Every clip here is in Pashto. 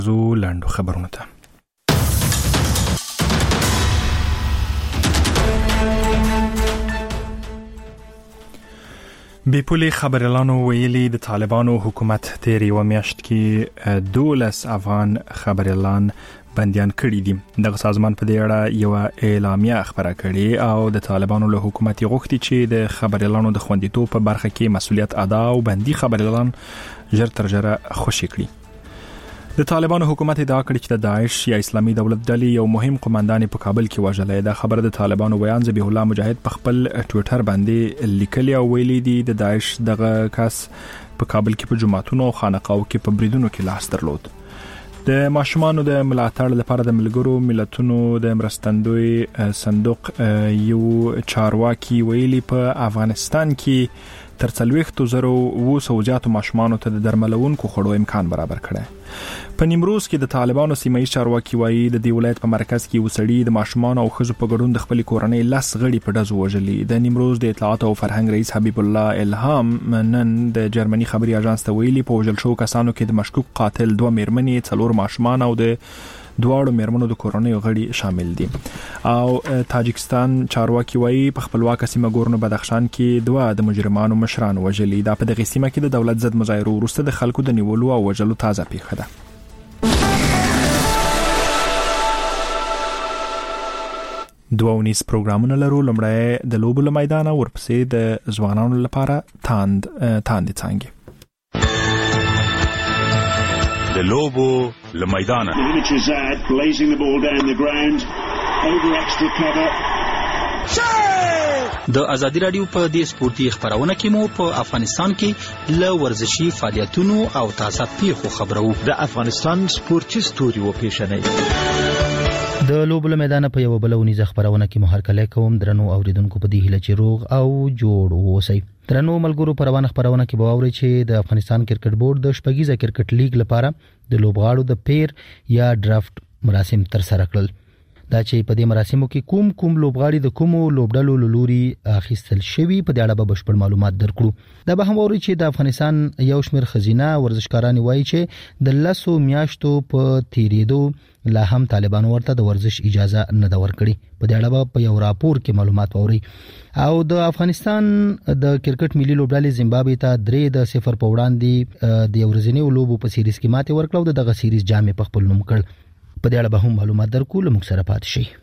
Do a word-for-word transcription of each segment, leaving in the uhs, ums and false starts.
زو لاندو خبرونه ته بیپولی خبرلانو ویلي د طالبانو حکومت تیری و میاشت کې دولس افغان خبرلان بندیان کړي دي. دغه سازمان په دې اړه یو اعلامیه خبره کړې او د طالبانو له حکومت غوښتي چې د خبرلانو د خوندیتوب په برخه کې مسؤلیت ادا او بندي خبرلان ژر تر ژره خوشي کړي. د طالبانو حکومت ادعا کړې چې د داعش یا اسلامي دولت ډلې یو مهم قومندان په کابل کې وژلې. دا خبره د طالبانو بیان ذبیح الله مجاهد په خپل ټوئیټر باندې لیکلی او ویلي دي د داعش دغه کس په کابل کې په جماعتونو او خانقاو کې په بریدونو کې لاس درلود. د ماشومانو د ملاتړ لپاره د ملګرو ملتونو د مرستندوی صندوق یو چارواکي ویلي په افغانستان کې تر څلوېښتو زرو اوه سوه زیاتو ماشومانو ته د درملونکو خوړو امکان برابر کړی. په نیمروز کې د طالبانو سیمه ییز چارواکي وایي د دې ولایت په مرکز کې یو سړي د ماشومانو او ښځو په ګډون د خپلې کورنۍ لس غړي په ډزو وژلي. د نیمروز د اطلاعات او فرهنګ رئیس حبیب الله الهام نن د جرمني خبري اژانس ته ویلي په وژل شوو کسانو کې د مشکوک قاتل دوه میرمنې، څلور ماشومان او د دواړو میرمنو د کورنۍ غړي شامل دي. او تاجکستان چارواکي وایي په خپلواکه سیمه ګورنو بدخشان کې دوه د مجرمانو مشران وژلي. دا په دغه سیمه کې د دولت ضد مظاهرو وروسته د خلکو د نیولو او وژلو تازه پیښه ده. دوه ونیس پروګرامونه لرو. لومړی د لوبو له میدانه، ورپسې د ځوانانو لپاره تاند تاندې څانګې. د لوبو له میدانه د ازادي رادیو په دې سپورتي خبرونه کې مو په افغانستان کې له ورزشي فعالیتونو او تازه پیښو خبرو. د افغانستان سپورتي ستوري و پیښنې د لوبو له میدانه په یو بل ونیزه خبرونه کې مو هرکلی کوم. درنو اوریدونکو په دې هیله چې روغ او جوړ اوسئ. درنو ملګرو په روانه خبرونه کې به واورئ چې د افغانستان کرکټ بورډ د شپږیزه کرکټ لیګ لپاره د لوبغاړو د پیر یا ډرافت مراسم تر سره کړل. دا چې په دې مراسمو کې کوم کوم لوبغاړي د کومو لوبډلو لوري اخیستل شوي په دې اړه به بشپړ معلومات درکړو. دا به هم ووري چې د افغانستان یو شمېر خزینه ورزشکاران وایي چې د لسو میاشتو په تیریدو لا هم طالبانو ورته د ورزش اجازه نه ده ورکړي. په دې اړه به په یو راپور کې معلومات ووري. او د افغانستان د کرکټ ملي لوبډلې زیمبابوې ته درې د صفر په وړاندې د ورځنیو لوبو په سیریز کې ماتې ورکړه او دغه سیریز جام په خپل نوم کړ. په دې اړه به هم معلومات درکو. له موږ سره پاتې شئ.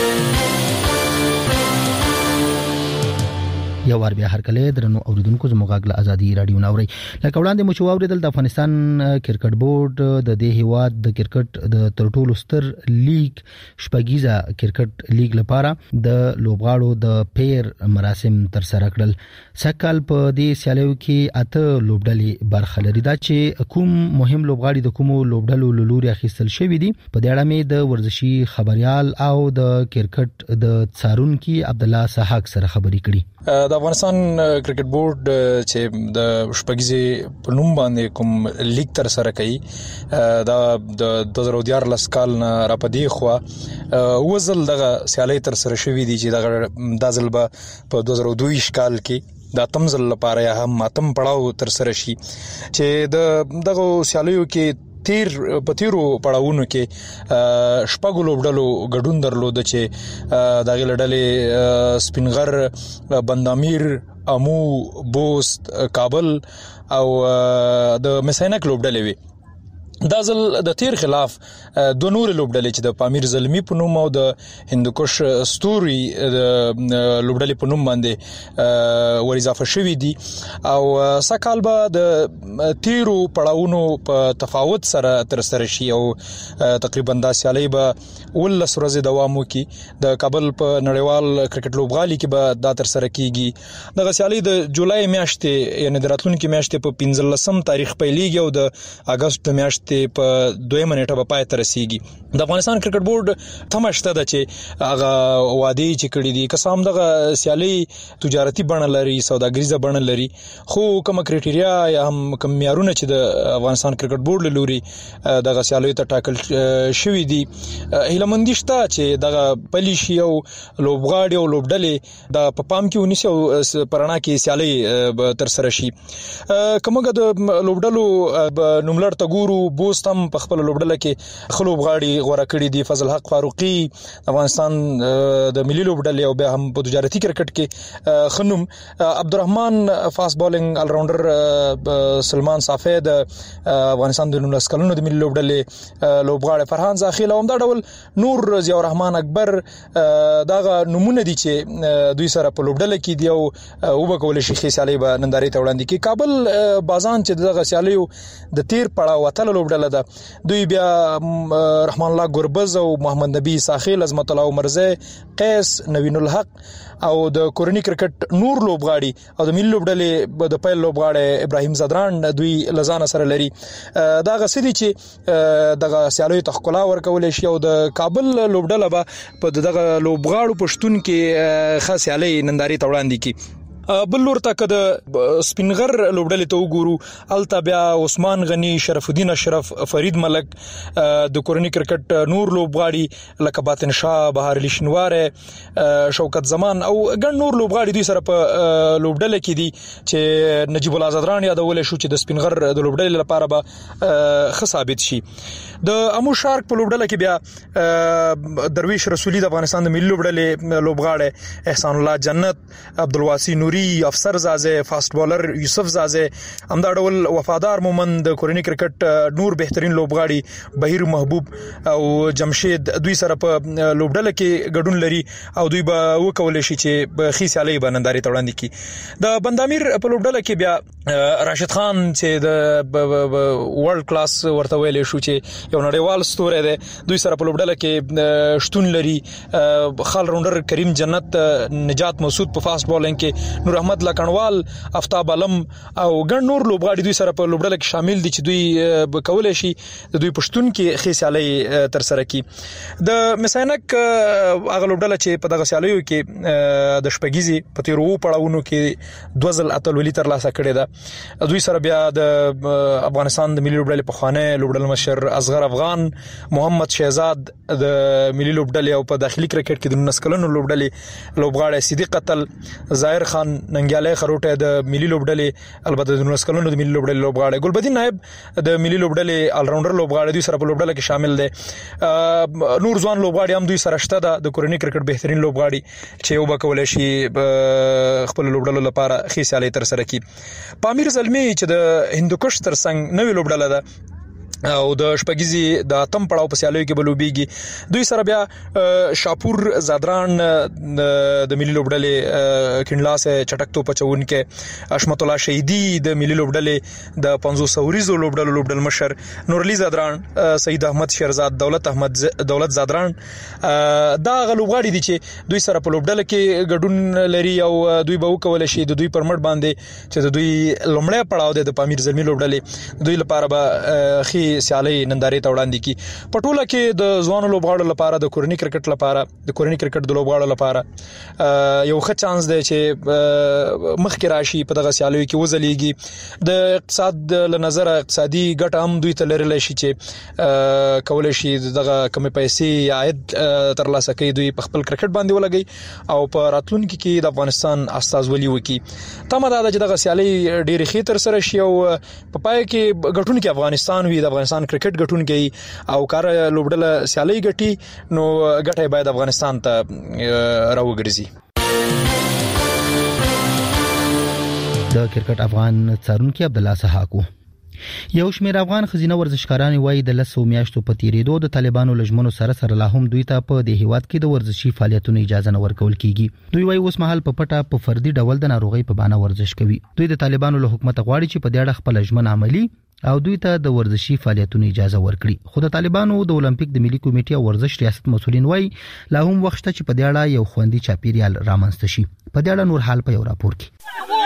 یو ور بیا هرکله درنو اوریدونکو زموږ غږ ازادي رادیو ناوړي. لکه وړاندې مو چې واوریدل د افغانستان کرکټ بورډ د دې هیواد د کرکټ د تر ټولو ستر لیګ شپږیزه کرکټ لیګ لپاره د لوبغاړو د پیر مراسم تر سره کړل. سکهال په دې سیالیو کې اته لوبډلې برخه لري. دا چې کوم مهم لوبغاړي د کومو لوبډلو لوري اخیستل شوی دي په دې اړه مې د ورزشي خبريال او د کرکټ د څارونکو عبد الله سحاق سره خبري کړي. د افغانستان کرکټ بورډ چې د شپږیزې په نوم باندې کوم لیګ تر سره کوي دا د دوه زره دیارلس کال نه راپدې خو وزل دغه سیالي تر سره شوې دي چې دغه د ځل په دوه زره دوه کال کې د تمزل لپاره یا هم ماتم پړاو تر سره شي چې د دغه سیالیو کې تیر په تیرو پړاوونو کې شپږ لوبډلو ګډون درلود چې دغه لړلې سپینغر، بندامیر، امو، بوست، کابل او د مسینک لوبډلې وي. دا ځل د تیر خلاف دوه نور لوبډلې چې د پامیر زلمی په نوم او د هندوکش ستوري لوبډلې په نوم باندې ور اضافه شوې دي او سکهال به د تیرو پړاوونو په تفاوت سره تر سره شي او تقریبا د سیالي به ولس ورځې دوام وکړي. د کابل په نړیوال کرکټ لوبغالي کې به دا تر سره کیږي. د سیالي د جولای میاشتې یعنی د راتلونکي میاشتې په پنځلسم تاریخ پیلېږي او د اگست میاشتې په دویمه نیټه به پای ته رسیږي. د افغانستان کرکټ بورډ تماشته ده چې هغه وادي چې کړی دي قسم دغه سیالي تجارتي بڼه لري، سوداګریزه بڼه لري، خو کوم کرایټیریا یا هم کوم معیارونه چې د افغانستان کرکټ بورډ لوري دغه سیالي ته ټاکل شوی دي هیلمندي شته چې دغه پلیشي او لوبغاړي او لوبډلې د پام کې ونیسي او پرانا کې سیالي تر سره شي. کومګه د لوبډلو نوملړ ته ګورو بوست هم په خپل لوبډله کې خلوب غاړي غوړه کړی دي. فضل حق فاروقي افغانستان د ملي لوبډلې او بیا هم په تجارتي کرکټ کې خنوم. عبدالرحمن فاست بولینګ ال راونډر سلمان صافی د افغانستان د نولس کلونو د ملي لوبډلې لوبغاړي. فرحان زاخیل او دا ډول نور ضیاء الرحمن اکبر داغه نمونه دي چې دوی سره په لوبډله کې دی او وبکول شي خېسالي به ننداري ته وړاندې کی. کابل بازان چې دغه سیالیو د تیر پړاو وتل لوبډله ده دوی بیا رحمان الله ګربز او محمد نبی ساخیل عظمت الله مرزه قیس نوین الحق او د کورنی کرکټ نور لوبغاړي او د ملي لوبډلې د پیل لوبغاړي ابراهیم زدران دوی لزان سره لري. دا غسدي چې دغه سیالیو تخکلا ورکول شي او د کابل لوبډله به په دغه لوبغاړو پښتون کې خاص سیالي ننداري ته وړاندې کی. بل لور ته کده سپینغر لوبډلې ته وګورو الته بیا عثمان غنی، شرف الدین اشرف، فرید ملک د کورنی کرکټ نور لوبغاړي لکه باطن شاه، بهار علی شنواره، شوکت زمان او ګڼ نور لوبغاړي دوی سره په لوبډله کې دي چې نجیب الله زدران یادول شو چې د سپینغر د لوبډلې لپاره به ښه ثابت شي. د امو شارک په لوبډله کې بیا درویش رسولی د افغانستان د ملي لوبډلې لوبغاړي، احسان الله جنت، عبدالواسی نوری، افسر زازه، فاست بولر یوسف زازه، همدا ډول وفادار مومند د کورنی کرکټ نور بهترین لوبغاړي بهیر محبوب او جمشید دوی سره په لوبډله کې ګډون لري او دوی به وکول شي چې په خېسالي باندې ته وړاندې کی. د بندامیر په لوبډله کې بیا راشد خان چې د ورلد کلاس ورته ویل شو چې یو نړیوال ستوری دی دوی سره په لوبډله کې شتون لري. خال راونډر کریم جنت، نجات مسعود په فاست بولینګ کې، نور احمد لکنوال، افتاب علم او ګڼ نور لوبغاړي دوی سره په لوبډله کې شامل دي چې دوی کولای شي د دوی پښتون کې خېسالي تر سره کی. د مسینک هغه لوبډله چې په دغه سیالیو کې د شپږیزي په تیرو پړاوونو کې دوزل اتلولي تر لاسه کړې ده دوی سره بیا د افغانستان د ملي لوبډلې په خوانه لوبډل مشر اصغر افغان، محمد شهزاد د ملي لوبډلې او په داخلي کرکټ کې د نولس کلونو لوبډلې لوبغاړي صدیق قتل، ظاهر خان ننګیاله خروټه د ملي لوبډلې البته د نولس کلونو د ملي لوبډلې لوبغاړي، ګلبدین نائب د ملي لوبډلې ال راونډر لوبغاړي دوی سره په لوبډله کې شامل دي. نور ځوان لوبغاړي هم دوی سره شته د کورنی کرکټ بهترین لوبغاړي چې یو بکول شي خپل لوبډلو لپاره خېسالي تر سره کی. پامیر زلمی چې د هندوکش ترڅنګ نوې لوبډله ده او د شپږیزي د اتم پړاو په سیالیو کې بلوبېږي دوی سره بیا شاپور زادران د ملي لوبډلې کینلاسه چټک تو پچون کې، اشمت الله شهیدی د ملي لوبډلې د پنځوس اوریزو لوبډلو لوبډل مشر، نورلی زادران، سید احمد شیرزاد، دولت احمد دولت زادران دا غلوبغاړي دي چې دوی سره په لوبډله کې ګډون لري او دوی به وکول شي د دوی پر مټ باندې چې د دوی لومړی پړاو د پامیر زلمی لوبډلې دوی لپاره به خي سیالي ننداري ته وړاندې کی. پټوله کې د ځوانو لوبغاړو لپاره د کورنی کرکټ لپاره د کورنی کرکټ د لوبغاړو لپاره یو ښه چانس دی چې مخکې راشي په دغه سیالیو کې وځلېږي. د اقتصاد له نظره اقتصادي ګټه هم دوی ته لرلی شي چې کولای شي دغه کمې پیسې عاید ترلاسه کوي دوی په خپل کرکټ باندې ولګي او په راتلونکي کې د افغانستان استازولي وکړي. تمه دا ده چې دغه سیالي ډېرې ښې تر سره شي او په پای کې ګټونکي افغانستان وي، د افغانستان کرکټ ګټونکي او کار لوبډله سیالي ګټي نو ګټه باید افغانستان ته راوګرځي. د کرکټ افغان څارونکي عبد الله سحاکو یو شمېر افغان خزینه ورزشکاران وایي د لسو میاشتو په تیریدو د طالبانو لجمنو سره سره لا هم دوی ته په د هیواد کې د ورزشي فعالیتونو اجازه نه ورکول کیږي. دوی وایي اوس مهال په پټه په فردي ډول د ناروغي په بانه ورزش کوي. دوی د طالبانو له حکومت غواړي چې په دې اړه خپل لجمن عملی او دوی ته د ورزشي فعالیتونو اجازه ورکړي. خو د طالبانو د اولمپیک د ملي کمیټې او ورزش ریاست مسولین وایي لا هم وخت چې په دې اړه یو خوندي چاپیریال رامنځته شي. په دې اړه نور حال په یو راپور کې.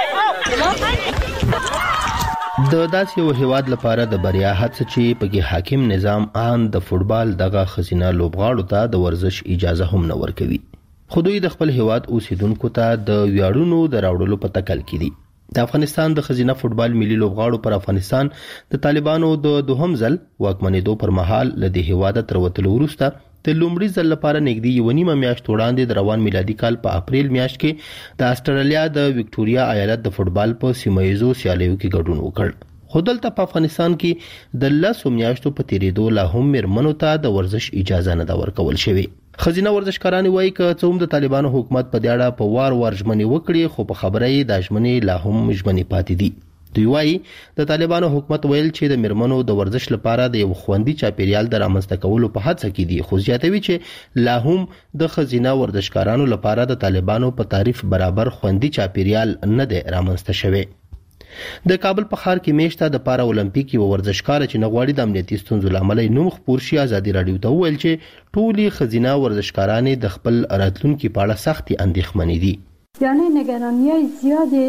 د داسې یو هیواد لپاره د بریا هڅه چې پکې حاکم نظام آن د فوټبال دغه خزینه لوبغاړو ته د ورزش اجازه هم نه ورکوي. خو دوی د خپل هیواد اوسیدونکو ته د ویاړونو د راوړلو په تکل کې دي. د افغانستان د خزینه فوټبال ملي لوبغاړو پر افغانستان د طالبانو د دوهم ځل واکمنېدو پر مهال له دې هیواده تر وتلو وروسته د لومړي ځل لپاره نږدې یو نیمه میاشت وړاندې د روان میلادي کال په اپریل میاشت کې د استرالیا د وکټوريا ایالت د فوټبال په سیمه ییزو سیالیو کې ګډون وکړ. خو دلته په افغانستان کې د لسو میاشتو په تیریدو لا هم میرمنو ته د ورزش اجازه نه ده ورکول شوې. خزینه ورزشکاران وایي که څه هم د طالبانو حکومت په دې اړه په وار وار ژمنې وکړي خو په خبره یې د ژمنې لا هم ژمنې پاتې دي. دوی وایي د طالبانو حکومت ویل چې د میرمنو د ورزش لپاره د یو خوندي چاپیریال د رامنځته کولو په هڅه کې دي، خو زیاتوي چې لا هم د خزینه ورزشکارانو لپاره د طالبانو په تعریف برابر خوندي چاپیریال نه دی رامنځته شوی. د کابل په ښار کې میشته د پارا اولمپیک یو ورزشکار چې نغواړي د امنیتي ستونزو لامل نوم خپور شي ازادي رادیو ته ویل چې ټولي خزینه ورزشکاران د خپل راتلونکي په اړه سختي اندېښمنې دي. یعنی نگرانی زیادی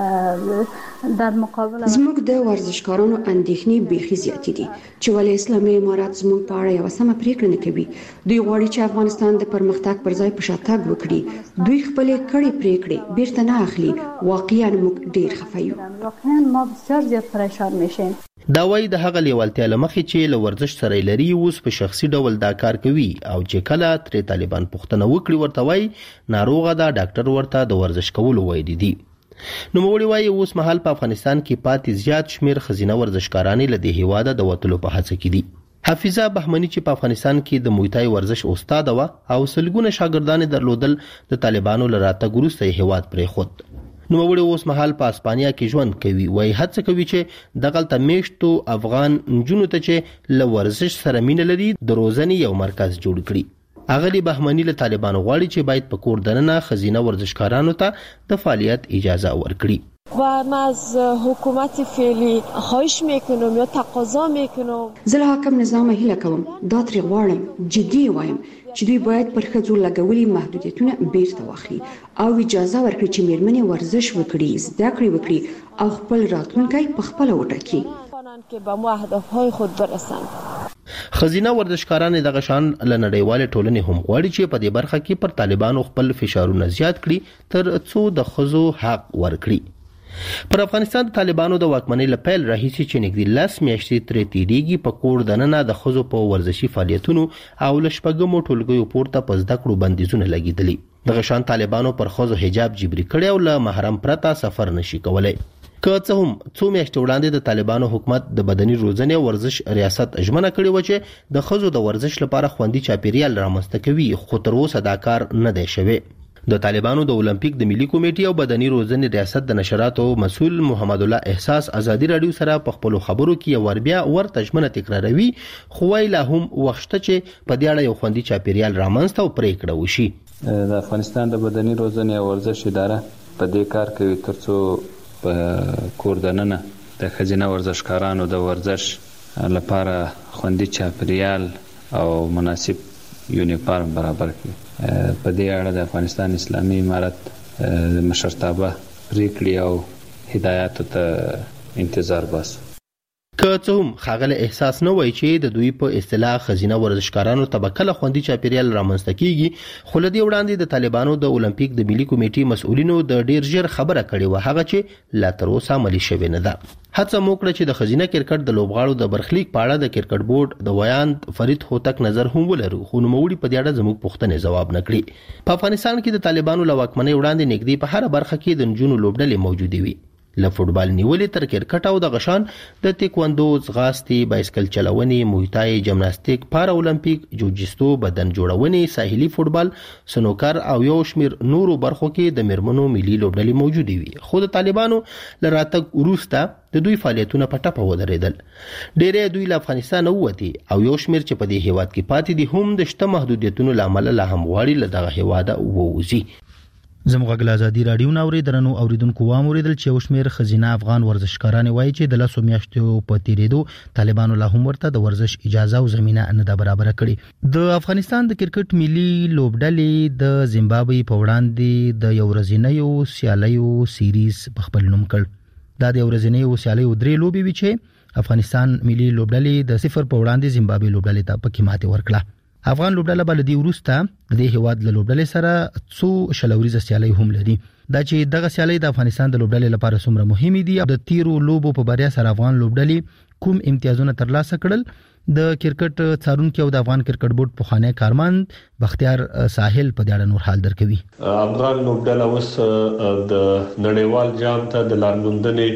در مقابل زموږ د ورزشکارانو اندېښنې بیخي زیاتې دي چې ولې اسلامي امارات زموږ په اړه یو سمه پریکړه نه کوي. دوی غواړي چې افغانستان د پرمختګ پر ځای په شاتګ وکړي. دوی خپل کړي پریکړې بیرته نه اخلي. واقعا موږ ډیر خفه یو. واقعا ما بسیار زیات پریشان میشیم. دا وایي د هغه لیوالتیا لمخې چې له ورزش سره لري اوس په شخصي ډول دا کار کوي او چې کله ترې طالبان پوښتنه وکړي ورته وایي ناروغه ده ډاکټر ورته د ورزش کولو ویلي دي. نوموړي وایي اوس مهال په افغانستان کې پاتې زیات شمیر خزینه ورزشکاران له دې هیواده د وتلو په هڅه کې دي. حافظه بهمنی چې په افغانستان کې د موی تای ورزش استاد و او سلګونه شاګردان درلودل د طالبانو له راتګ وروسته هیواد پرې خود. نوموړي اوس مهال په اسپانیا کې ژوند کوي. وایي هڅه کوي چې دغلته میشتو افغان نجونو ته چې له ورزش سره مینه لري د روزنې یو مرکز جوړ کړي. اغلی بهمنی له طالبانو غواړي چې باید په کور دننه خزینه ورزشکارانو ته د فعالیت اجازه ورکړي. و ما از حکومت فعلی خواهش میکنم یا تقاضا میکنم زه له حاکم نظام هیله کوم دا ترې غواړم جدي وایم چې دوی باید پر ښځو لګولي محدودیتونه بیرته واخلي او اجازه ورکړي چې میرمنې ورزش وکړي، زده کړې وکړي او خپل راتلونکی په خپله وټاکي که به مو اهدافهای خود برسند. خزینه ورزشکاران دغه شان له نړیوال ټولنې هم غواړي چې په دې برخه کې پر طالبانو خپل فشارونه زیات کړي تر څو د ښځو حق ورکړي. پر افغانستان د طالبانو د واکمنۍ له پیل راهیسې چې نږدې لس میاشتې ترې تېرېږي په کور دننه د ښځو په ورزشي فعالیتونو او له شپږمو ټولګیو پورته په زده کړو بندیزونه لګېدلي. دغه شان طالبانو پر ښځو حجاب جبري کړی او له محرم پرته سفر نشي کولی. که څه هم څو میاشتې وړاندې د طالبانو حکومت د بدني روزنې او ورزش ریاست ژمنه کړې وه چې د ښځو د ورزش لپاره خوندي چاپیریال رامنځته کوي، خو تر اوسه دا کار نه دی شوی. د طالبانو د اولمپیک د ملي کمیټې او بدني روزنې ریاست د نشراتو مسؤل محمد الله احساس ازادي رادیو سره په خپلو خبرو کې یو ور بیا ورته ژمنه تکراروي، خو وایي لا هم وخت شته چې په دې اړه یو خوندي چاپیریال رامنځته او پریکړه وشي. د افغانستان د بدني روزنې او ورزش اداره په دې کار کوي ترڅو په کور دننه د خزینه ورزشکارانو د ورزش لپاره خوندي چاپیریال او مناسب یونیفارم برابر کړي. په دې اړه د افغانستان اسلامي امارت مشرتابه پریکړې او هدایاتو ته انتظار باسو. که څه هم ښاغلی احساس نه وایي چې د دوی په اصطلاح خزینه ورزشکارانو ته به کله خوندي چاپیریال رامنځته کیږي، خو له دې وړاندې د طالبانو د اولمپیک د ملي کمیټې مسؤلینو د ډیر ژر خبره کړې وه، هغه چې لا تر اوسه عملي شوې نه ده. هڅه مو کړه چې د ښځینه کرکټ د لوبغاړو د برخلیک په اړه د کرکټ بورډ د ویاند فرید هوتک نظر هم ولرو، خو نوموړي په دې اړه زموږ پوښتنې ځواب نه کړي. په افغانستان کې د طالبانو له واکمنۍ وړاندې نږدې په هره برخه کې د نجونو لوبډلې موجودې وي، له فوټبال نیولې تر کرکټ او د غشان د تیکواندو، ځغاستې، بایسکل چلونې، موی تای، جمناستیک، پارا اولمپیک، جوجیستو، بدن جوړونې، ساحلي فوټبال، سنوکر او یو شمیر نورو برخو کې د میرمنو ملي لوبډلې موجودې وي. خو د طالبانو له راتګ وروسته د دوی فعالیتونه په ټپه ودرېدل. ډېری دوی له افغانستان ووتې او یو شمیر چې په دې هیواد کې پاتې دي هم د شته محدودیتونو له امله لا هم غواړي له دغه هیواده ووځي. زموږ غږ ازادي رادیو ناوري درنو اوریدونکو وام اوریدل چې یو شمیر خزینه افغان ورزشکاران وایي چې د لسو میاشتو په تیریدو طالبانو لا هم ورته د ورزش اجازه او زمينه نه ده برابر کړې. د افغانستان د کرکټ ملي لوبډلې د زیمبابوې په وړاندې د یو ورځنیو سیالیو سیریز په خپل نوم کړ. دا د ورځنیو سیالیو درې لوبې وي چې افغانستان ملي لوبډلې د صفر په وړاندې زیمبابوې لوبډلې ته پکې ماتې ورکړه. افغان لوبډله بلدي ورسته د دې هیواد له لوبډلې سره څو شلوريزه سیالي هم لري. دا چې دغه سیالي د افغانستان د لوبډلې لپاره څومره مهمه دي، د تیرو لوبو په بریا سره افغان لوبډلې کوم امتیازونه ترلاسه کړل، د کرکټ څارونکو او د افغان کرکټ بورډ پخوانی کارمند بختیار ساحل په دې اړه نور حال درکوي. افغان لوبډله اوس د نړیوال جام ته د لارموندنې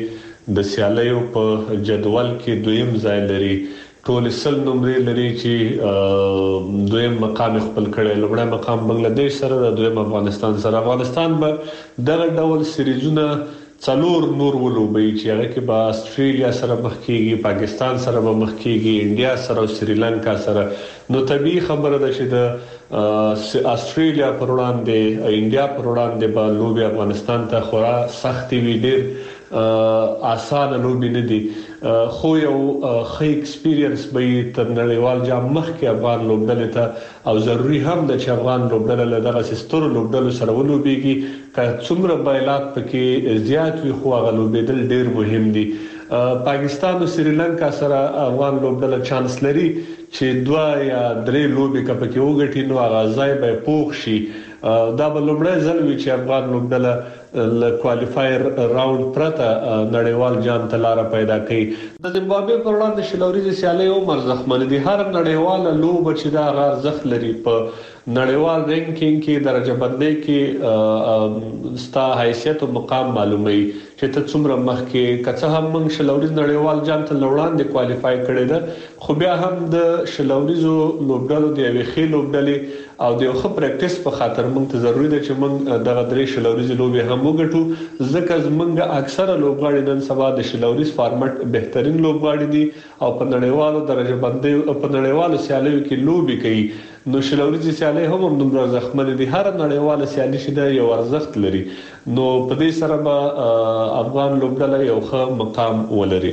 د سیالیو په جدول کې دویم ځای لري. ټول سل نمرې لري چې دویم مقام خپل کړي. لومړی مقام بنگلاديش سره د دویم افغانستان سره. افغانستان به دغه ډول سریزونه څلور نور ولوبي چې هغه کې به استرالیا سره مخ کیږي، پاکستان سره به مخ کیږي، انډیا سره او سریلانکا سره. نو طبيعي خبره ده چې د استرالیا پر وړاندې انډیا پر وړاندې به لوبي افغانستان ته خورا سختي وي. ډېر آسان لوبي نه دي، خو یو ښه ایکسپیرینس به تر نړیوال جام مخکې افغان لوبډلې ته او ضروری هم ده چې افغان لوبډله له دغه ستورو لوبډلو سره ولوبيږي. که څومره بایلات پکې زیات وي خو هغه لوبېدل ډېر مهم دي. پاکستان او سریلانکا سره افغان لوبډله چانس لري چې دوه یا درې لوبي کپکې وګټي، نو هغه ځای به پوښ شي. دا به لومړی ځل وي چې افغان لوبډله ل کوالیفایر راوند پرته نړیوال جام ته لار پیدا کړي. د زیمبابوې پر وړاندې شلوريزي سیالي عمر زخمن دي. هر نړیواله لوب چې دا غار زخ لري په نړیوال رینکینګ کې درجه بندۍ کې ستا حیثیت او مقام معلومي چې ته څومره مخکې کڅه هم موږ شلوريز نړیوال جام ته لوړاندې کوالیفای کړي ده، خو بیا هم د شلوريزو لوبډلو د یوې خې لوبډلې او د یو ښه پریکټیس په خاطر موږ ته ضروری ده چې موږ دغه درې شلوريزي لوبي هم وګټو، ځکه زمونږ اکثره لوبغاړي نن سبا د شلوريز فارمټ بهترین لوبغاړي دي او په نړیوالو درجه بندۍ او په نړیوالو سیالیو کې لوبي کوي. نو شلوريزي سیالي هم دومره زخمن دي. هر نړیواله سیالي شي د یو ارزښت لري. نو په دې سره به افغان لوبډله یو ښه مقام ولري.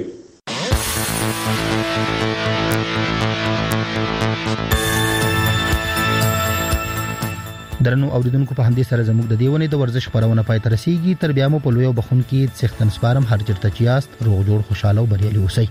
درنو اوریدونکو په همدې سره زموږ د دیونې د ورزش خبرونه پای ته رسیدي. تر بیا مو په لوی بخون کې څښتن سپارم. هر چیرته چې یاست روغ جوړ خوشاله او بریالي اوسئ.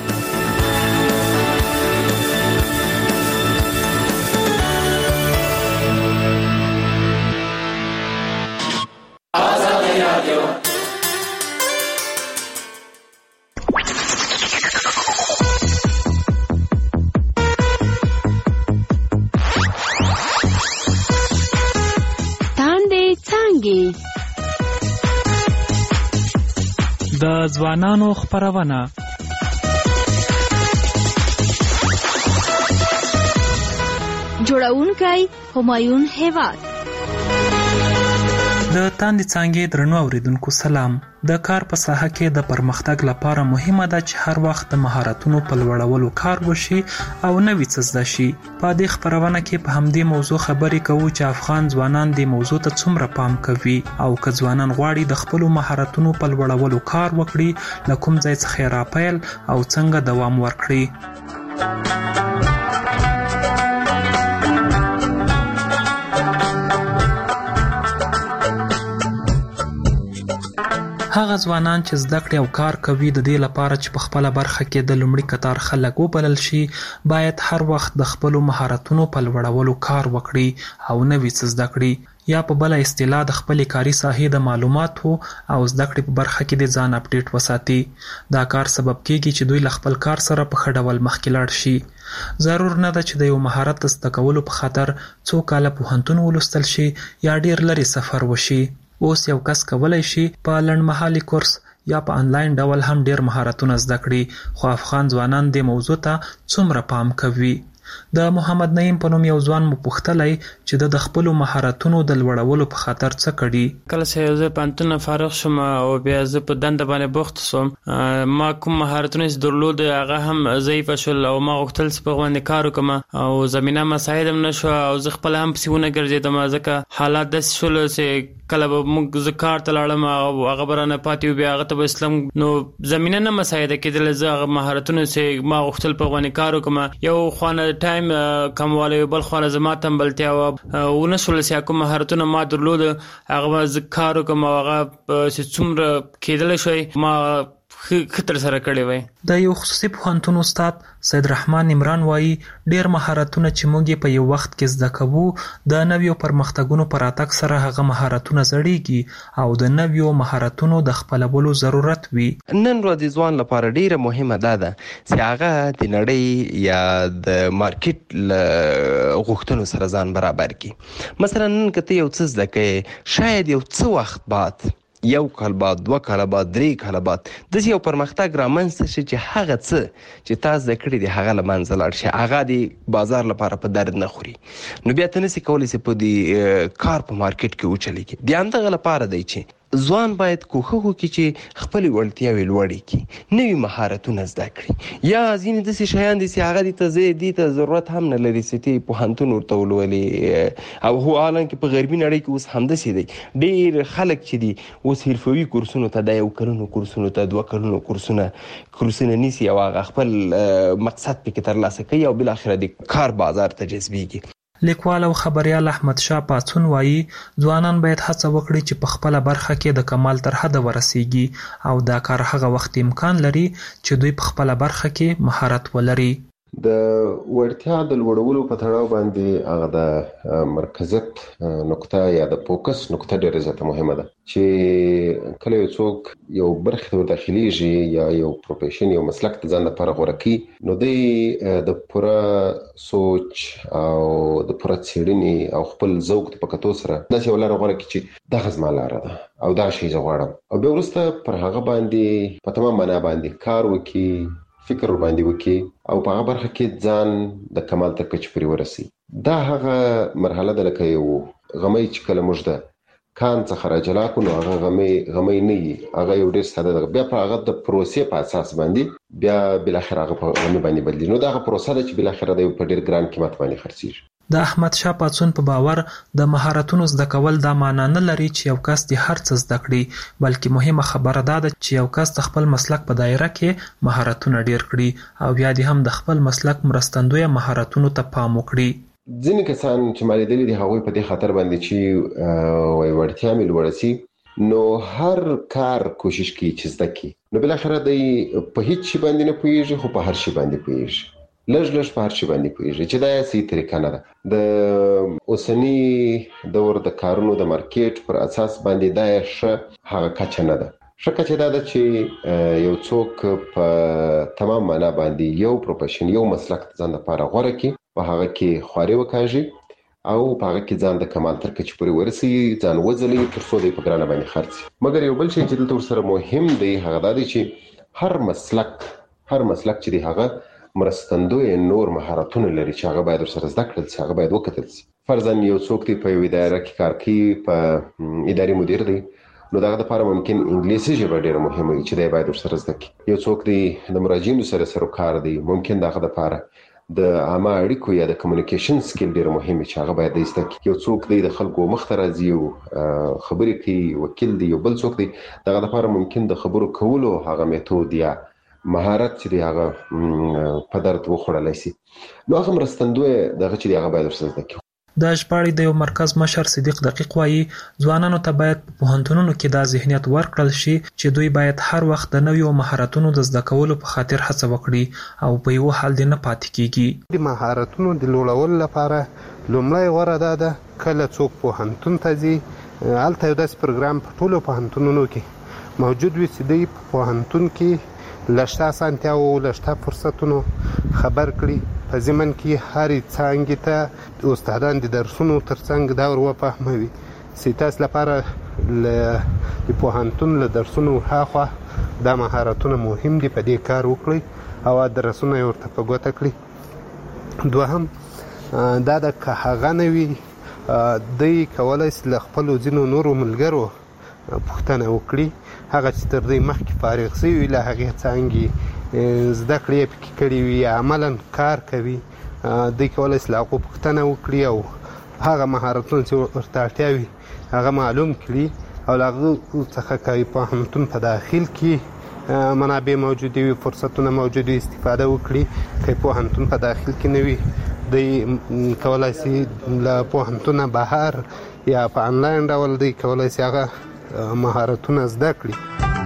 د ځوانانو خبرونه جوړونکی همایون هیواد. د تاندې څانګې درنو اوریدونکو سلام. د کار په ساحه کې د پرمختګ لپاره مهمه ده چې هر وخت د مهارتونو په لوړولو کار وشي او نوې څه زده شي. په دې خبرونه کې په همدې موضوع خبرې کوو چې افغان ځوانان د موضوع ته څومره پام کوي او که ځوانان غواړي د خپل مهارتونو په لوړولو کار وکړي، له کوم ځای څخه راپیل او څنګه دوام ورکړي. هغه ځوانان چې زده کړې او کار کوي د دې لپاره چې په خپل برخه کې د لومړي قطار خلک وبلل شي، باید هر وخت د خپل مهارتونو په لوړولو کار وکړي او نوې څه زده کړي، یا په بل اصطلاح د خپل کاري ساحې د معلوماتو او زده کړې په برخه کې د ځان اپډیټ وساتي. دا کار سبب کیږي چې دوی له خپل کار سره په ښه ډول مخکې لاړ شي. ضرور نه ده چې د یو مهارت زده کولو په خاطر څو کاله پوهنتون ولوستل شي یا ډیر لري سفر وشي. اوس یو کس کولای شي په لنډمهالي کورس یا په انلاین ډول هم ډیر مهارتونه زده کړي، خو افغان ځوانان دې موضوع ته څومره پام کوي؟ د محمد نعیم په نوم یو ځوان مو پوښتلی چې د خپل مهارتونو د لوړولو په خاطر څه کړي. کله چې زه پوهنتون فارغ شوم او بیا زه په دنده باندې بوخت شوم، ما کوم مهارتونه چې درلود هغه هم ضعیف شول او ما غوښتل چې په باندې کار وکړم او زمينه مساعد هم نشو او زه خپل هم پسونه ګرځیدم، ځکه حالات داسې شول چې کله به موږ زه کار ته لاړم او هغه برانه پاتې بیا هغه ته اسلام نو زمينه نه مساعد کېدل. زه هغه مهارتونه چې ما غوښتل په باندې کار وکړم، یو خوانه ټایم کمواله بل خوانه زما تمبلتیا او ونسول چې کوم مهارتونه ما درلود هغه ز کار وکم هغه چې څومره کېدل شوی ما خطر سره کړی وای. د یو خصوصي پوهنتون استاد سید رحمان عمران وایي ډیر مهارتونه چې موږ په یو وخت کې زده کوو د نویو پرمختګونو پر اتک سره هغه مهارتونه زړیږي او د نویو مهارتونو د خپلولو ضرورت وي. نن ورځ ځوان لپاره ډیره مهمه ده چې هغه د نړۍ یا د مارکیټ غوښتنو سره ځان برابر کړي. مثلا نن کته یو څه زده کوي، شاید یو څه وخت بعد یو کال بعد دوه کال بعد درې کال بعد د یو پرمختګ رامنځته شي چې هغه څه چې تاسو د کړی دی هغه لمنځه لاړ شي، هغه د بازار لپاره په درد نه خوري، نو بیا ته نسي کولی چې په دې کار په مارکیټ کې وچلېږي. د همدغه لپاره دی چې ځوان باید کوښښ وکړي چې خپلې وړتیاوې لوړې کړي، نوي مهارتونه زده کړي، یا ځینې داسې شیان دي چې هغه دې ته زه دې ته ضرورت هم نه لري چې ته پوهنتون ورته ولولې، او هو حالانکه په غربي نړۍ کې اوس همداسې دی. ډېر خلک چې دي اوس حرفوي کورسونو ته د یو کلونو کورسونو ته دوه کلونو کورسونه کورسونه نیسي او هغه خپل مقصد پکې ترلاسه کوي او بالاخره د کار بازار ته جذبېږي. لیکوال او خبريال احمد شاه پاڅون وایي ځوانان باید هڅه وکړي چې په خپل برخه کې د کمال تر حد ورسیږي او دا کار هغه وخت امکان لري چې دوی په خپل برخه کې مهارت ولري. د وړتیا د لوړولو په تړاو باندې هغه د مرکزیت نقطه یا د فوکس نقطه ډېره زیاته مهمه ده چې کله یو څوک یو برخه ته داخليږي یا یو پروفیشن یو مسلک ته ځان لپاره غوره کړي، نو دی د پوره سوچ او د پوره څېړنې او خپل ذوق په کتو سره داسې ولاره غوره کړي چې دغه زما لاره ده او دا شی زه غواړم، او بیا وروسته پر هغه باندې په تمام معنا باندې کار وکړي، فکر ور باندې وکړي او په هغه برخه کې ځان د کمال تر کچې پورې ورسي. دا هغه مرحله ده لکه یو غمی چې کله موږ د کان څخه راجلا کړو نو هغه غمی غمی نه وي، هغه یو ډېر ساده ده، بیا په هغه د پروسې په اساس باندې بیا بالاخره هغه په غمی باندې بدلي، نو دا هغه پروسه ده چې بالاخره د په ډېر ګران قیمت باندې خرڅېږي. د احمد شاه پاڅون په باور د مهارتونو زده کول دا معنی نه لري چې یو کس د هر څه زده کړي، بلکې مهمه خبره ده چې یو کس د خپل مسلک په دایره کې مهارتونه ډیر کړي او بیا د هم د خپل مسلک مرستندوی مهارتونو ته پام وکړي. ځینې کسان چې ما لیدلي دي هغوی په دې خاطر باندې چې وایي وړتیا مې لوړه سي نو هر کار کوشش کوي چې زده کړي، نو بالاخره دی په هیڅ شي باندې نه پوهېږي خو په هر شي باندې پوهېږي، لږ لږ په هر شي باندې پوهېږي چې دا یې صحیح طریقه نه ده. د اوسني دور د کارونو د مارکیټ پر اساس باندې دا یې ښه هغه کچه نه ده. ښه کچه دا ده چې یو څوک په تمام معنا باندې یو پروفیشن یو مسلک ځان لپاره غوره کړي، په هغه کې خواري وکاږي او په هغه کې ځان د کمال تر کچې پورې ورسي، ځان وځلي تر څو دی په ګرانه باندې خرڅي. مګر یو بل شی چې دلته ورسره مهم دی هغه دا دی چې هر مسلک هر مسلک چې دی هغه مرستندوی نور مهارتونه لري چې هغه باید ورسره زده کړل شي، هغه باید وکتل شي. فرضاً یو څوک دی په یو اداره کې کار کوي، په اداري مدیر دی، نو دغه لپاره ممکن انګلیسي ژبه ډېره مهمه وي چې دی باید ورسره زده کړي. یو څوک دی د مراجعینو سره سروکار دی، ممکن دغه لپاره د عامه اړیکو یا د کمیونیکیشن سکیل ډېر مهم چې هغه باید زده کړي. یو څوک دی د خلکو مخ ته راځي او خبرې کوي، وکیل دی، یو بل څوک دی دغه لپاره ممکن د خبرو کولو هغه میتود یا مهارت چې دی هغه په درد وخوړلی شي، نو هغه مرستندوی دغه چې دی هغه باید ورسره زده کړي. د ژباړې د یو مرکز مشر صدیق دقیق وایي ځوانانو ته باید په پوهنتونونو کې دا ذهنیت ورکړل شي چې دوی باید هر وخت د نویو مهارتونو د زده کولو په خاطر هڅه وکړي او په یو حال دې نه پاتې کیږي. د مهارتونو د لوړولو لپاره لومړی غوره ده ده کله څوک پوهنتون ته ځي هلته یو داسې پروګرام په ټولو پوهنتونونو کې موجود وي چې دوی په پوهنتون کې لشته اسانتیاو لشته فرصتونو خبر کړي، په ضمن کې هرې څانګې ته استادان د درسونو ترڅنګ دا ور وفهموي چې تاسو لپاره د پوهنتون له درسونو هاخوا دا مهارتونه مهم دي، په دې کار وکړئ او درسونه یې ورته په ګوته کړي. دوهم دا د که هغه نه وي دوی کولی شي له خپلو ځینو نورو ملګرو پوښتنه وکړي، هغه چې تر دوی مخکې فارغ شوي له هغې څانګې زده کړې یې پکې کړي وي یا عملا کار کوي، دوی کولی شي له هغو پوښتنه وکړي او هغه مهارتونه چې ورته اړتیا وي هغه معلوم کړي او له هغه څخه که پوهنتون په داخل کې منابع موجودې وي، فرصتونه موجود وي، استفاده وکړي. که پوهنتون په داخل کې نه وي دوی کولی شي له پوهنتونه بهر یا په انلاین ډول دوی کولی شي هغه مهارتونه زده کړي.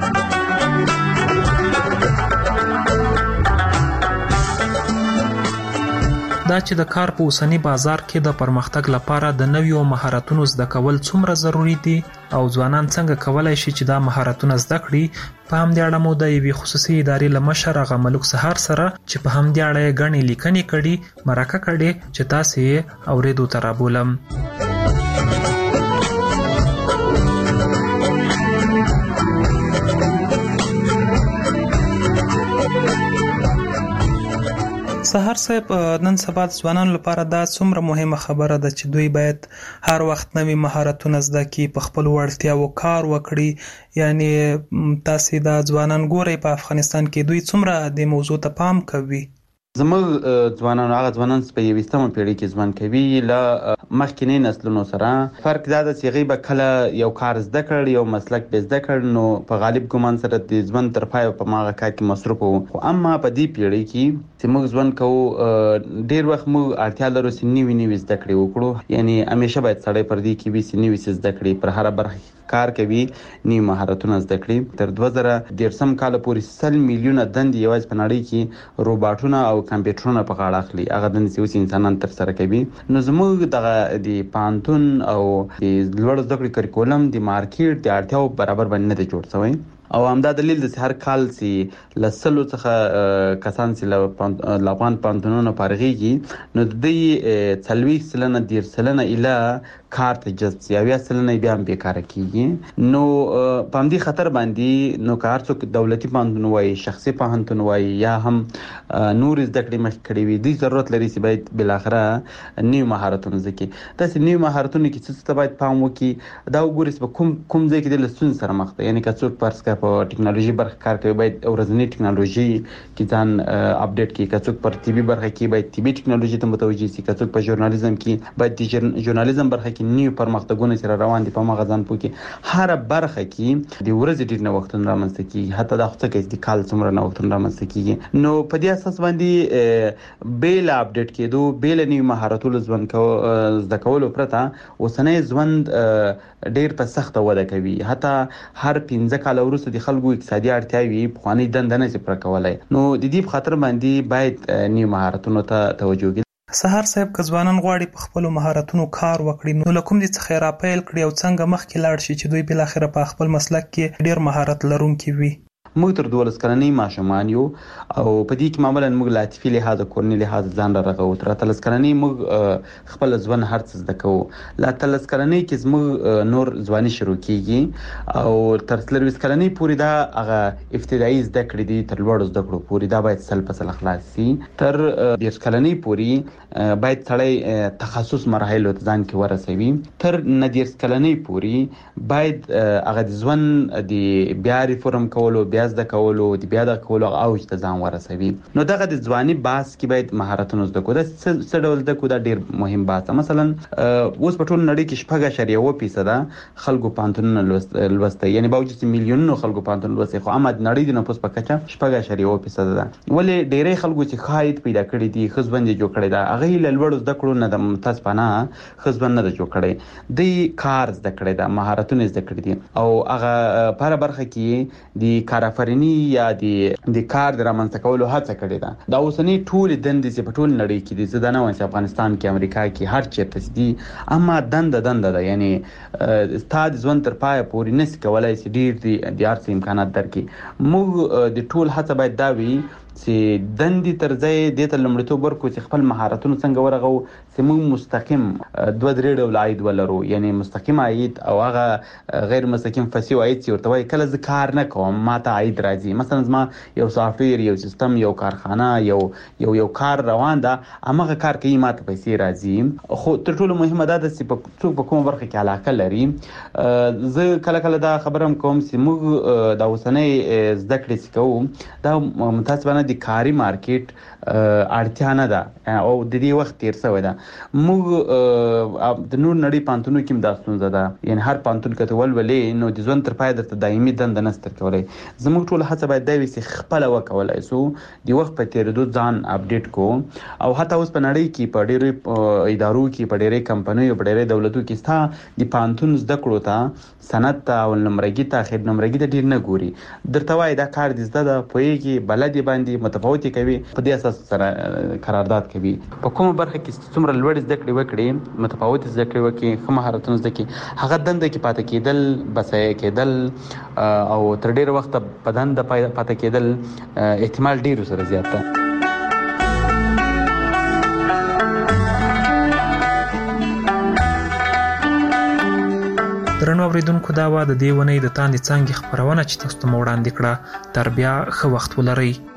دا چې د کار په اوسنی بازار کې د پرمختګ لپاره د نویو مهارتونو زده کول څومره ضروری دي او ځوانان څنګه کولای شي چې دا مهارتونه زده کړي، په همدې اړه مو د یوې خصوصي ادارې له مشر هغه ملک سهار سره چې په همدې اړه یې ګڼې لیکنې کړي مرکه کړې چې تاسې یې اورېدو ته رابولم. سحر صاحب، نن سبا د ځوانانو لپاره دا څومره مهمه خبره ده چې دوی باید هر وخت نوي مهارتونه زده کړي، په خپل وړتیاو کار وکړي. یعنی تاسو دا ځوانان ګورئ په افغانستان کې دوی څومره د موضوع ته پام کوي؟ زموږ ځوانان هغه ځوانان چې په یویشتمه پیړۍ کې ژوند کوي له مخکینی نسلونو سره فرق دا ده چې هغوی به کله یو کار زده کړ، یو مسلک به زده کړ، نو په غالب ګمان سره د ژوند تر پایه په هغه کار کې مصروف وو. خو اما په دې پیړۍ کې چې موږ ژوند کوو، ډېر وخت موږ اړتیا لرو چې نوي نوي زده کړې وکړو. یعنی همیشه باید سړی پر دې کې وي چې نوي څه زده کړي، پر هره برخه کار کوي، نوي مهارتونه زده کړي. تر دوه زره دېرشم کال پورې سل میلیونه دندې یوازې په نړۍ کې روباټونه او کمپیوټرونه په غاړه اخلي، هغه دندې چې اوس انسانان تر سره کوي. نو زموږ دغه د پوهنتون او د لوړ زده کړې کریکولم د مارکیټ د اړتیاو برابر باندې نه دی جوړ شوی. او همدا دلیل د هر کال چې له سلو څخه کسان چې له افغان پوهنتونونو فارغېږي، نو د دوی څلوېښت سلنه دېرش سلنه ایله کار ته جذب شي، اویا سلنه بیا هم بیکاره کېږي. نو په همدې خطر باندې نو که هر څوک دولتي پوهنتون وایي، شخصي پوهنتون وایي، یا هم نور زده کړې مخکې کړې وي، دوی ضرورت لري چې باید بالاخره نوي مهارتونه زده کړي. داسې نوي مهارتونو کې څه څه باید پام وکړي، دا وګورئ چې په کوم کوم ځای کې د له ستونزې سره مخ ده. یعنې که څوک فرض کړه په ټکنالوژي برخه کار کوي، باید ورځنۍ ټکنالوژي کې ځان اپډیټ کړي. که څوک پر طبي برخه کې باید طبي ټکنالوژي ته متوجه شي. که څوک په ژورنالیزم کې باید د ژورنالیزم برخه کې نوي پرمختګونه چې روان دي په هغه ځان پوه کړي. هره برخه کې د ورځې ډېر نوښتونه رامنځته کېږي، حتی دا خو څه کوي د کال څومره نوښتونه رامنځته کېږي. نو په دې اساس باندې بې له اپډیټ کېدو، بې له نوي مهارتونو ژوند کو زده کولو پرته اوسنی ژوند ډېر په سخته وده کوي. حتی هر پنځه کاله وروسته د خلکو اقتصادي اړتیاوې پخوانۍ دنده نه شي پوره کولی. نو د دې په خاطر باندې باید نوي مهارتونو ته توجه وکړي. سحر صاحب، که ځوانان غواړي په خپلو مهارتونو کار وکړي، نو له کوم ځای څخه یې راپیل کړي او څنګه مخکې لاړ شي چې دوی بالاخره په خپل مسلک کې ډېر مهارت لرونکي وي؟ موږ تر دولس کلنۍ ماشومان یو او په دې کې معمولا موږ له عاطفي لحاظه، کورني لحاظه ځان را رغوو. تر اتلس کلنۍ موږ خپل ژوند هر څه زده کوو. له اتلس کلنۍ کې زموږ نور ځواني شروع کېږي او تر څلوېښت کلنۍ پورې دا هغه ابتدایي زده کړې دي، تر لوړو زده کړو پورې دا باید سل په سل خلاص شي. تر دېرش کلنۍ پورې باید سړی تخصص مراحلو ته ځان کې ورسوي. تر نه دېرش کلنۍ پورې باید هغه د ژوند د بیا ریفورم کولو، بیا زده کولو، د بیا د کولو اوج ته ځان ورسوي. نو دغه د ځواني بحث کې باید مهارتونه زده کړو. دا څه ډول زده کړو؟ دا ډېر مهم بحث. مثلا اوس په ټول نړۍ کې شپږ اعشاریه اووه فیصده خلکو پوهنتونونه لوستی، یعنې باوجود چې میلیونونو خلکو پوهنتون لوستی، خو اما د نړۍ د نفوس په کچه شپږ اعشاریه اووه فیصده ده. ولې ډېری خلکو چې ښه عاید پیدا کړي دي، ښه ژوند یې جوړ کړی ده، هغوی له لوړو زده کړو نه د متاسفانه ښه ژوند نه ده جوړ کړی. دوی کار زده کړی ده، مهارتونه زده کړي دي، او هغه په هره برخه کې د کارآفریني یا د کار د رامنځته کولو هڅه کړې ده. دا اوسنۍ ټولې دندې چې په ټول نړۍ کې دي، زه دا نه وایم چې افغانستان کې، امریکا کې، هر چېرته دي، اما دنده دنده ده. یعنې ستا د ژوند تر پایه پورې نشي کولی چې ډېر د هر څه امکانات درکړي. موږ د ټول هڅه باید دا وي چې دندې تر ځای دې ته لومړیتوب ورکړو چې خپل مهارتونه څنګه ورغوو چې موږ مستقیم دوه درې ډوله عاید ولرو. یعنې مستقیم عاید او هغه غیر مستقیم فصیح عاید چې ورته وایي. کله زه کار نه کوم ما ته عاید راځي، مثلا زما یو سافټویر، یو سیستم، یو کارخانه، یو یو یو کار روان ده، هماغه کار کوي، ما ته پیسې راځي. خو تر ټولو مهمه دا ده چې څوک په کومه برخه کې علاقه لري. زه کله کله دا خبره هم کوم چې موږ د اوسنۍ زده کړې چې کوو، دا متاسفانه د کاري مارکیټ اړتیا نه ده او د دې وخت تیر شوی ده. موږ د نور نړۍ پوهنتونونو کې هم دا ستونزه ده. یعنې هر پوهنتون که ته ولولې، نو د ژوند تر پایه درته دایمي دنده نه شي درکولی. زموږ ټوله هڅه باید دا وي چې خپله وکولی شو د وخت په تېرېدو ځان اپډیټ کړو. او حتی اوس په نړۍ کې په ډېرو ادارو کې، په ډېرې کمپنیو، په ډېرې دولتو کې ستا د پوهنتون زده کړو ته، سند ته او نمرګي ته، خیر نمرګي ته ډېر نه ګوري. درته وایي دا کار دې زده ده، پوهېږي، بلد یې باندې متفاوت یې کوي، په دې اساس سره قرارداد کوي. په کومه برخه کې څومره لوړې زده کړې وکړي، متفاوت زده کړې وکړي، ښه مهارتونه زده کړي، هغه دنده کې پاتې کېدل، بسایه کېدل او تر ډېره وخته په دنده پاتې کېدل احتمال ډېر سره زیات ده. درنو اوریدونکو، دا وه د دې اونۍ د تاندې څانګې خپرونه چې تاسو ته مو وړاندې کړه. تر بیا ښه وخت ولرئ.